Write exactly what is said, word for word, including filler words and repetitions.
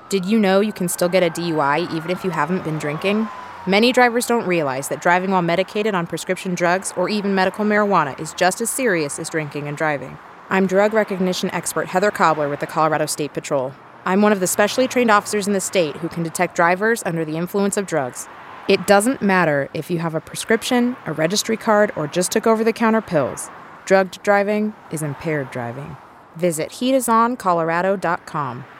Did you know you can still get a D U I even if you haven't been drinking? Many drivers don't realize that driving while medicated on prescription drugs or even medical marijuana is just as serious as drinking and driving. I'm drug recognition expert Heather Cobbler with the Colorado State Patrol. I'm one of the specially trained officers in the state who can detect drivers under the influence of drugs. It doesn't matter if you have a prescription, a registry card, or just took over-the-counter pills. Drugged driving is impaired driving. Visit heat is on colorado dot com.